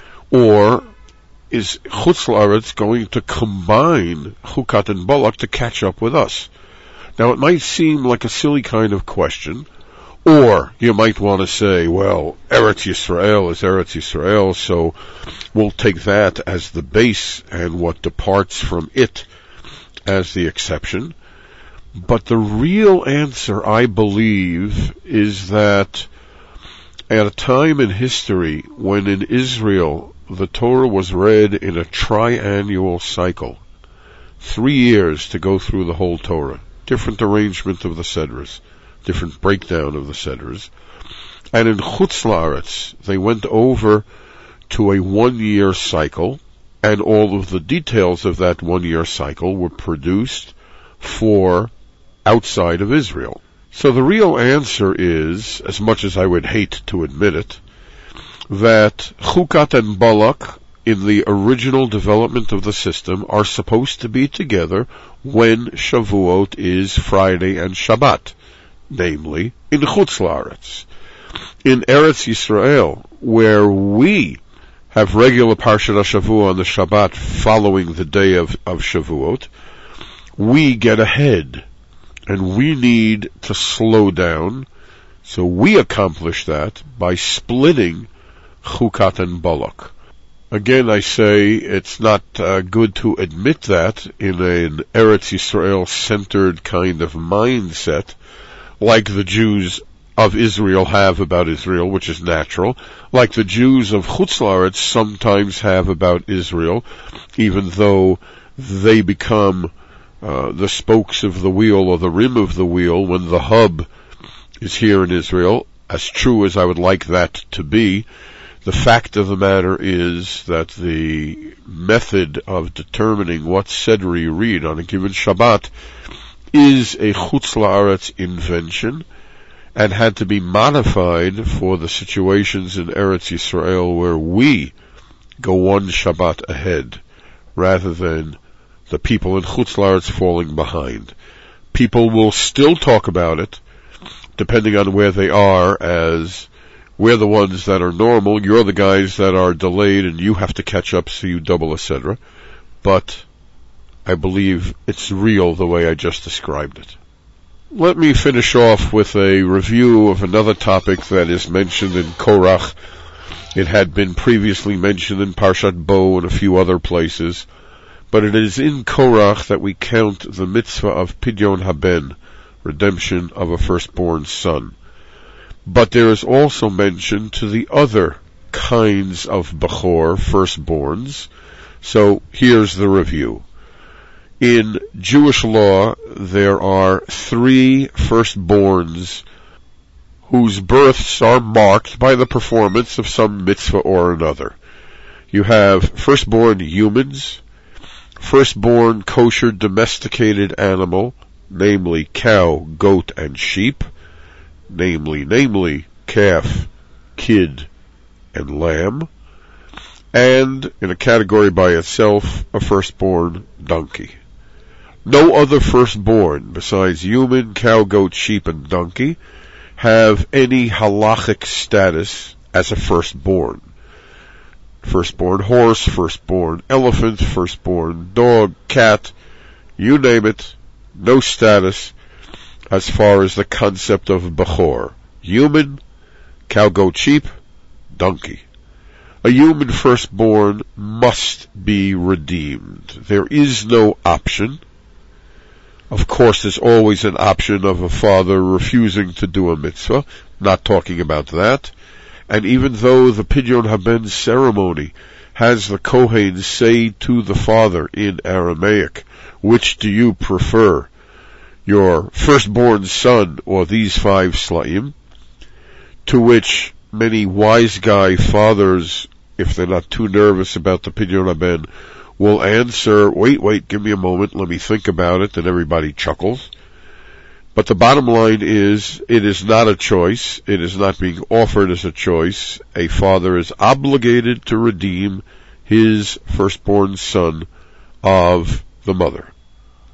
Or is Chutz La'aretz going to combine Chukat and Balak to catch up with us? Now, it might seem like a silly kind of question, or you might want to say, well, Eretz Yisrael is Eretz Yisrael, so we'll take that as the base and what departs from it as the exception. But the real answer, I believe, is that at a time in history when in Israel the Torah was read in a triannual cycle, 3 years to go through the whole Torah, different arrangement of the Sedras, different breakdown of the Sedras, and in Chutz La'aretz they went over to a 1-year cycle, and all of the details of that 1-year cycle were produced for outside of Israel. So the real answer is, as much as I would hate to admit it, that Chukat and Balak in the original development of the system are supposed to be together when Shavuot is Friday and Shabbat, namely in Chutz La'aretz. In Eretz Yisrael, where we have regular Parshat HaShavua on the Shabbat following the day of Shavuot, we get ahead. And we need to slow down, so we accomplish that by splitting Chukat and Balak. Again, I say it's not good to admit that in an Eretz Yisrael-centered kind of mindset, like the Jews of Israel have about Israel, which is natural, like the Jews of Chutz La'aretz sometimes have about Israel, even though they become the spokes of the wheel or the rim of the wheel when the hub is here in Israel. As true as I would like that to be, the fact of the matter is that the method of determining what Seder you read on a given Shabbat is a Chutz La'aretz invention and had to be modified for the situations in Eretz Yisrael where we go 1 Shabbat ahead rather than the people in Chutz La'aretz falling behind. People will still talk about it, depending on where they are, as we're the ones that are normal, you're the guys that are delayed, and you have to catch up, so you double, etc. But I believe it's real the way I just described it. Let me finish off with a review of another topic that is mentioned in Korach. It had been previously mentioned in Parshat Bo and a few other places, but it is in Korach that we count the mitzvah of Pidyon Haben, redemption of a firstborn son. But there is also mention to the other kinds of Bechor, firstborns. So here's the review. In Jewish law, there are 3 firstborns whose births are marked by the performance of some mitzvah or another. You have firstborn humans, firstborn kosher domesticated animal, namely cow, goat, and sheep, namely calf, kid, and lamb, and in a category by itself, a firstborn donkey. No other firstborn besides human, cow, goat, sheep, and donkey have any halachic status as a firstborn. Firstborn horse, firstborn elephant, firstborn dog, cat, you name it, no status as far as the concept of Bechor. Human, cow, goat, sheep, donkey. A human firstborn must be redeemed. There is no option. Of course, there's always an option of a father refusing to do a mitzvah. Not talking about that. And even though the Pidyon Haben ceremony has the Kohen say to the father in Aramaic, which do you prefer, your firstborn son or these 5 slaim? To which many wise guy fathers, if they're not too nervous about the Pidyon Haben, will answer, wait, give me a moment, let me think about it, and everybody chuckles. But the bottom line is, it is not a choice. It is not being offered as a choice. A father is obligated to redeem his firstborn son of the mother.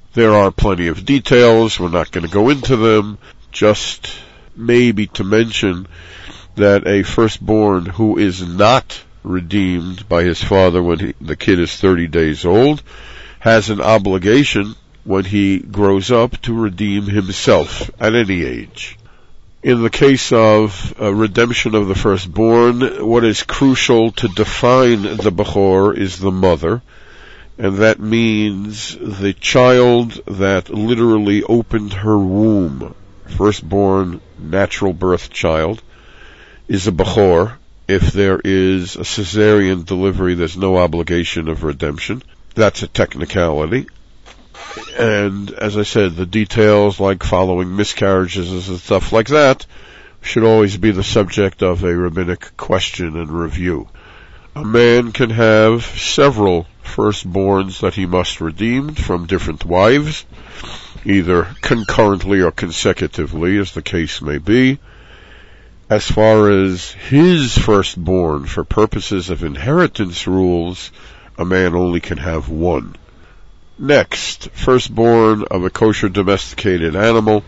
There are plenty of details. We're not going to go into them. Just maybe to mention that a firstborn who is not redeemed by his father when the kid is 30 days old has an obligation when he grows up to redeem himself at any age. In the case of redemption of the firstborn, what is crucial to define the Bechor is the mother, and that means the child that literally opened her womb, firstborn natural birth child, is a Bechor. If there is a cesarean delivery, there's no obligation of redemption. That's a technicality. And as I said, the details like following miscarriages and stuff like that should always be the subject of a rabbinic question and review. A man can have several firstborns that he must redeem from different wives, either concurrently or consecutively, as the case may be. As far as his firstborn, for purposes of inheritance rules, a man only can have one. Next, firstborn of a kosher domesticated animal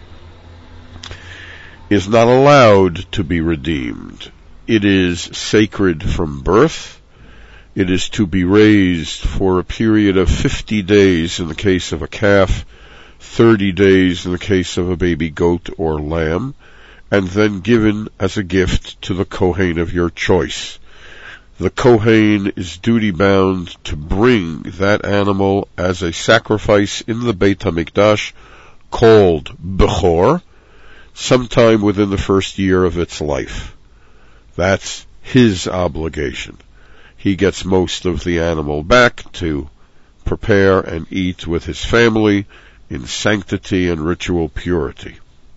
is not allowed to be redeemed. It is sacred from birth. It is to be raised for a period of 50 days in the case of a calf, 30 days in the case of a baby goat or lamb, and then given as a gift to the Kohen of your choice. The Kohen is duty-bound to bring that animal as a sacrifice in the Beit HaMikdash, called Bechor, sometime within the first year of its life. That's his obligation. He gets most of the animal back to prepare and eat with his family in sanctity and ritual purity.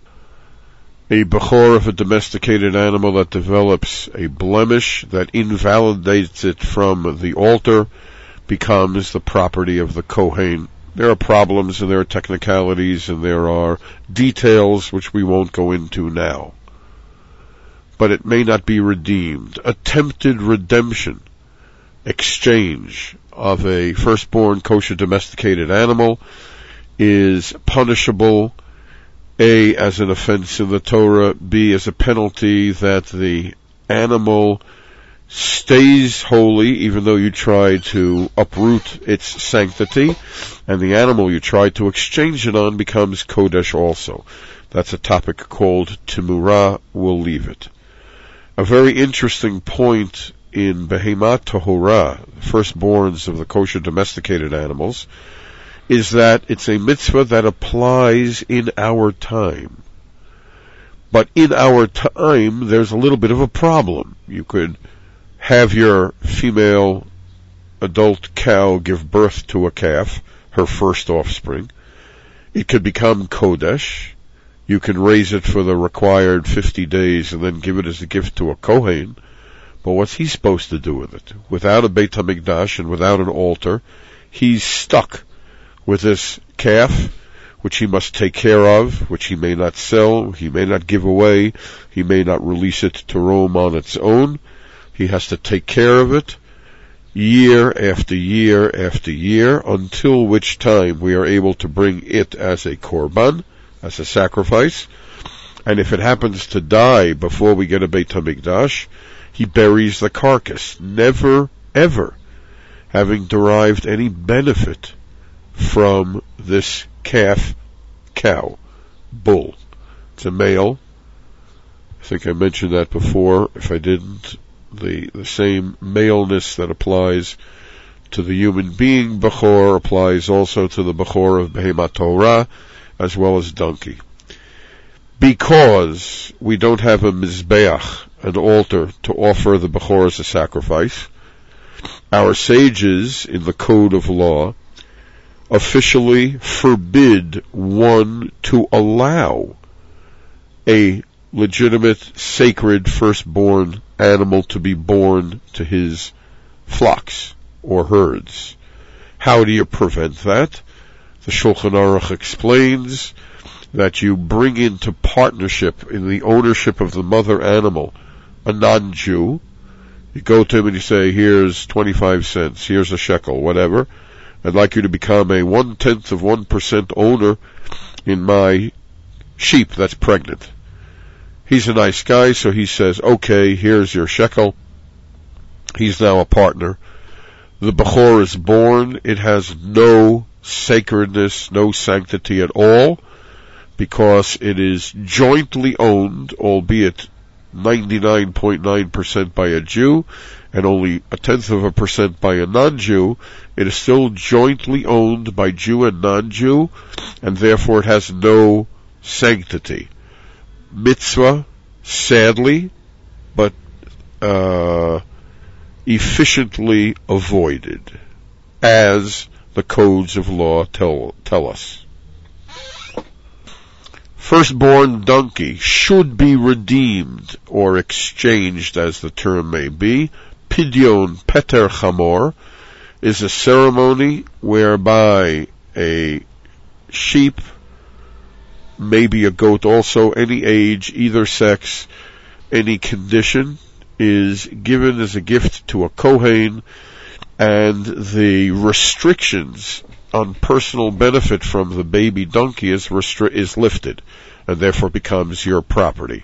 A Bechor of a domesticated animal that develops a blemish that invalidates it from the altar becomes the property of the Kohen. There are problems and there are technicalities and there are details which we won't go into now. But it may not be redeemed. Attempted redemption, exchange of a firstborn kosher domesticated animal is punishable, A, as an offense in the Torah, B, as a penalty that the animal stays holy even though you try to uproot its sanctity, and the animal you try to exchange it on becomes Kodesh also. That's a topic called Timurah. We'll leave it. A very interesting point in Behemat Tahorah, firstborns of the kosher domesticated animals, is that it's a mitzvah that applies in our time. But in our time, there's a little bit of a problem. You could have your female adult cow give birth to a calf, her first offspring. It could become Kodesh. You can raise it for the required 50 days and then give it as a gift to a Kohen. But what's he supposed to do with it? Without a Beit HaMikdash and without an altar, he's stuck with this calf, which he must take care of, which he may not sell, he may not give away, he may not release it to roam on its own. He has to take care of it year after year after year, until which time we are able to bring it as a korban, as a sacrifice. And if it happens to die before we get a Beit HaMikdash, he buries the carcass, never, ever having derived any benefit from this calf, cow, bull. It's a male. I think I mentioned that before. If I didn't, the same maleness that applies to the human being Bechor applies also to the Bechor of Behemat Torah, as well as donkey. Because we don't have a Mizbeach, an altar, to offer the Bechor as a sacrifice, our sages in the code of law officially forbid one to allow a legitimate, sacred, firstborn animal to be born to his flocks or herds. How do you prevent that? The Shulchan Aruch explains that you bring into partnership in the ownership of the mother animal a non-Jew. You go to him and you say, here's 25 cents, here's a shekel, whatever. I'd like you to become a 0.1% owner in my sheep that's pregnant. He's a nice guy, so he says, okay, here's your shekel. He's now a partner. The Bechor is born. It has no sacredness, no sanctity at all, because it is jointly owned, albeit 99.9% by a Jew, and only 0.1% by a non-Jew. It is still jointly owned by Jew and non-Jew, and therefore it has no sanctity. Mitzvah, sadly, but efficiently avoided, as the codes of law tell us. Firstborn donkey should be redeemed or exchanged, as the term may be. Pidyon Peter Chamor is a ceremony whereby a sheep, maybe a goat also, any age, either sex, any condition, is given as a gift to a Kohen, and the restrictions on personal benefit from the baby donkey is lifted, and therefore becomes your property.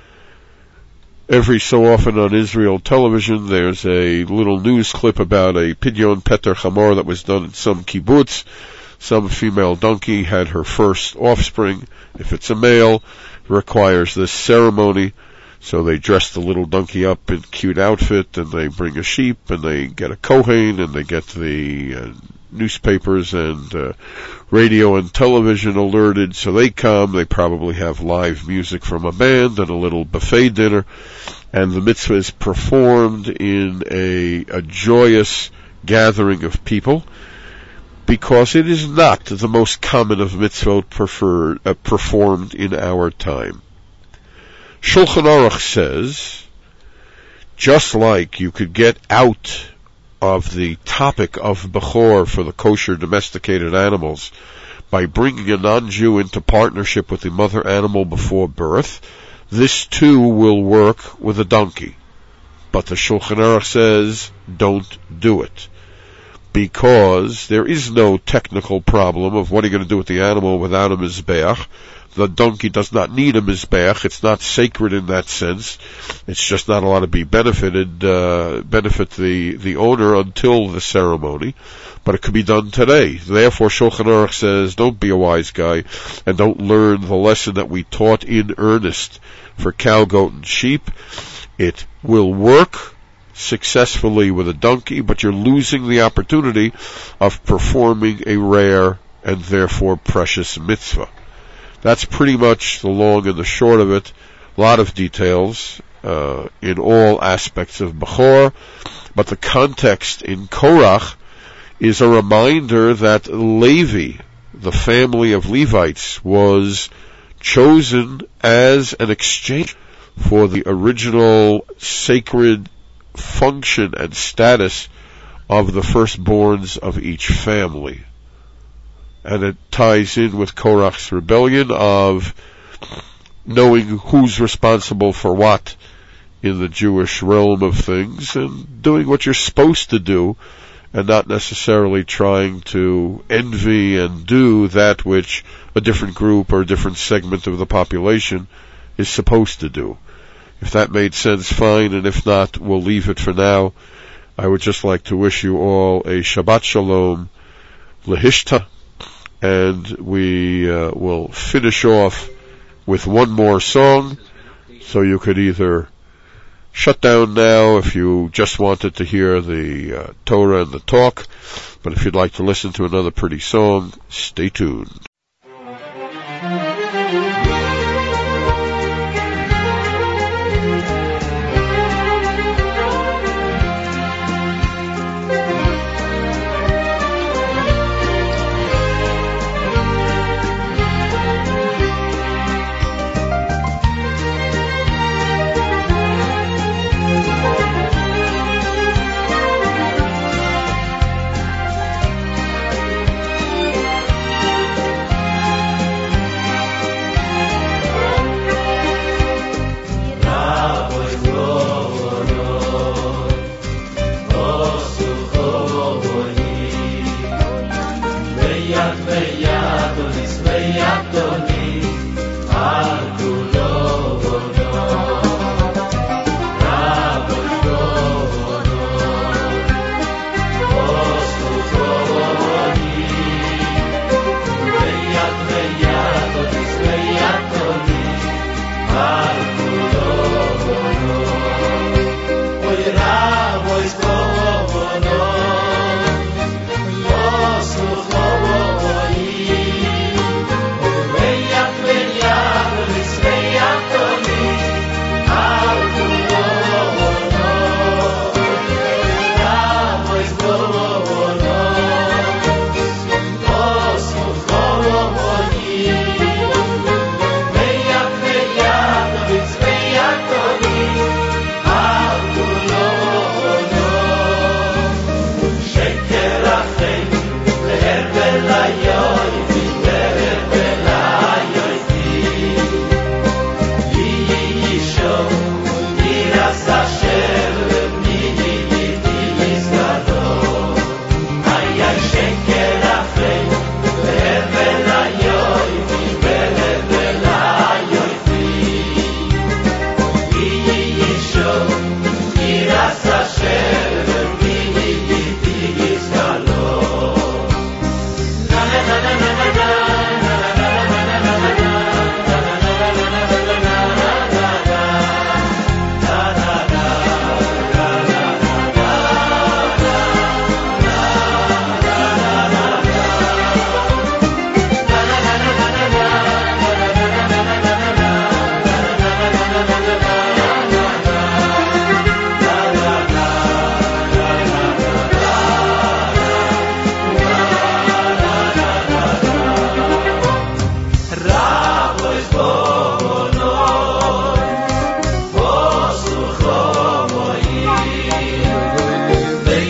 Every so often on Israel television, there's a little news clip about a Pidyon Peter Chamor that was done in some kibbutz. Some female donkey had her first offspring. If it's a male, it requires this ceremony. So they dress the little donkey up in cute outfit, and they bring a sheep, and they get a Kohen, and they get the newspapers and radio and television alerted. So they come, they probably have live music from a band and a little buffet dinner, and the mitzvah is performed in a joyous gathering of people, because it is not the most common of mitzvot performed in our time. Shulchan Aruch says, just like you could get out of the topic of Bechor for the kosher domesticated animals by bringing a non-Jew into partnership with the mother animal before birth, this too will work with a donkey. But the Shulchan Aruch says, don't do it, because there is no technical problem of what are you going to do with the animal without a mizbeach. The donkey does not need a mizbeach. It's not sacred in that sense. It's just not allowed to be benefit the owner until the ceremony. But it could be done today. Therefore, Shulchan Aruch says, don't be a wise guy and don't learn the lesson that we taught in earnest for cow, goat, and sheep. It will work successfully with a donkey, but you're losing the opportunity of performing a rare and therefore precious mitzvah. That's pretty much the long and the short of it. A lot of details in all aspects of Bechor, but the context in Korach is a reminder that Levi, the family of Levites, was chosen as an exchange for the original sacred function and status of the firstborns of each family. And it ties in with Korach's rebellion of knowing who's responsible for what in the Jewish realm of things, and doing what you're supposed to do, and not necessarily trying to envy and do that which a different group or a different segment of the population is supposed to do. If that made sense, fine, and if not, we'll leave it for now. I would just like to wish you all a Shabbat Shalom, Lehishta, and we will finish off with one more song, so you could either shut down now if you just wanted to hear the Torah and the talk, but if you'd like to listen to another pretty song, stay tuned.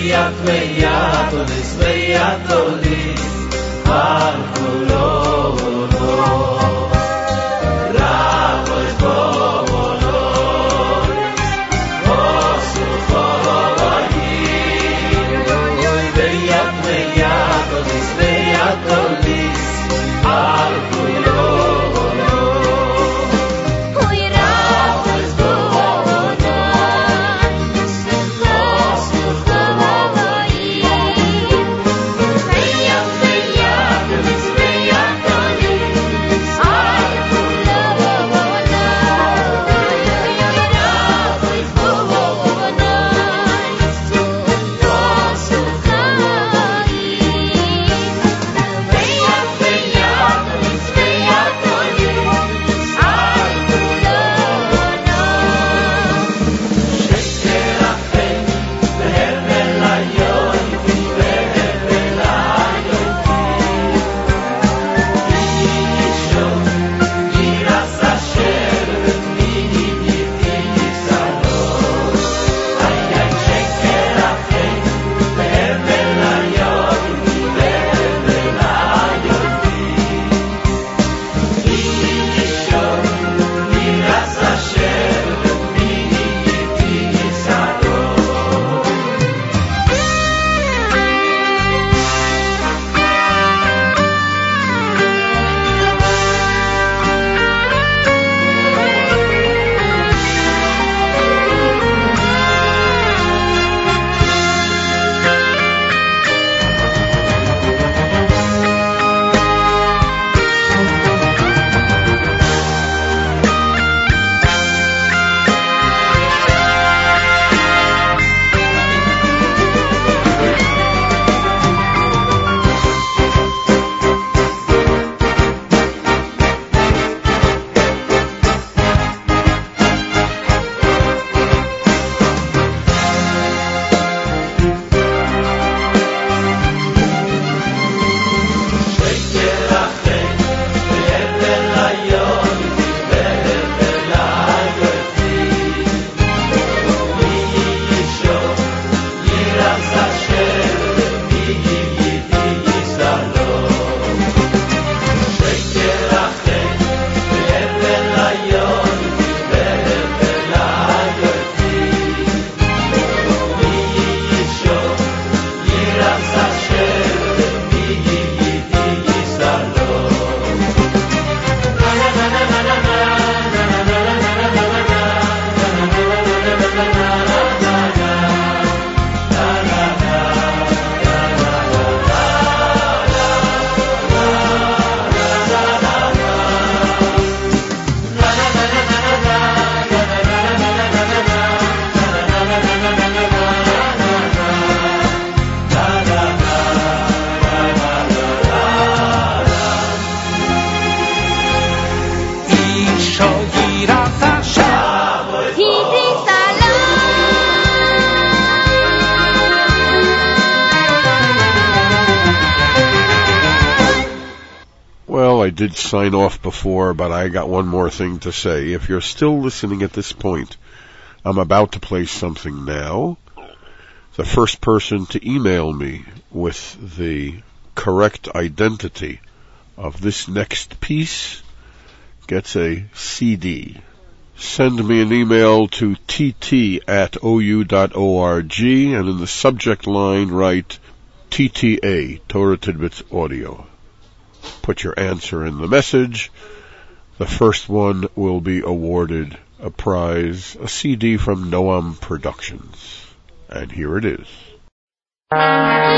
I did sign off before, but I got one more thing to say. If you're still listening at this point, I'm about to play something now. The first person to email me with the correct identity of this next piece gets a CD. Send me an email to tt@ou.org, and in the subject line write TTA, Torah Tidbits Audio. Put your answer in the message. The first one will be awarded a prize, a CD from Noam Productions. And here it is.